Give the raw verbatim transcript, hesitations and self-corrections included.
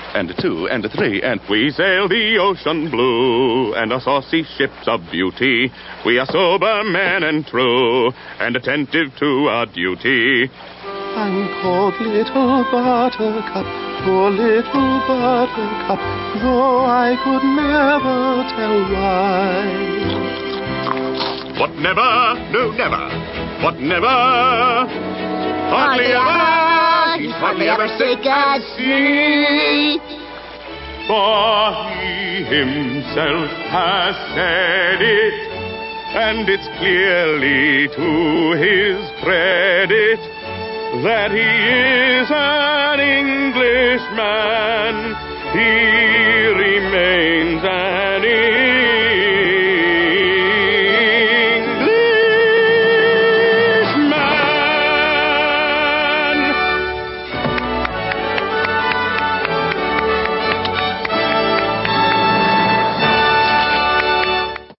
and two, and three, and we sail the ocean blue, and our saucy ships of beauty. We are sober men and true, and attentive to our duty. I'm called Little Buttercup, poor Little Buttercup, though I could never tell why. What never, no never, what never, hardly ever, he's hardly ever sick at sea. For he himself has said it, and it's clearly to his credit that he is an Englishman. He